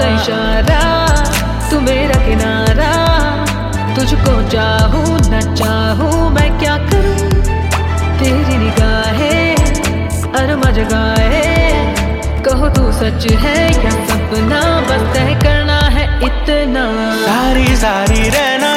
का इशारा, तू मेरा किनारा। तुझको चाहूं न चाहूं मैं क्या करूं, तेरी निगाहें अरमा जगाए। कहो तू सच है या सपना, बस तय करना है इतना। सारी सारी रहना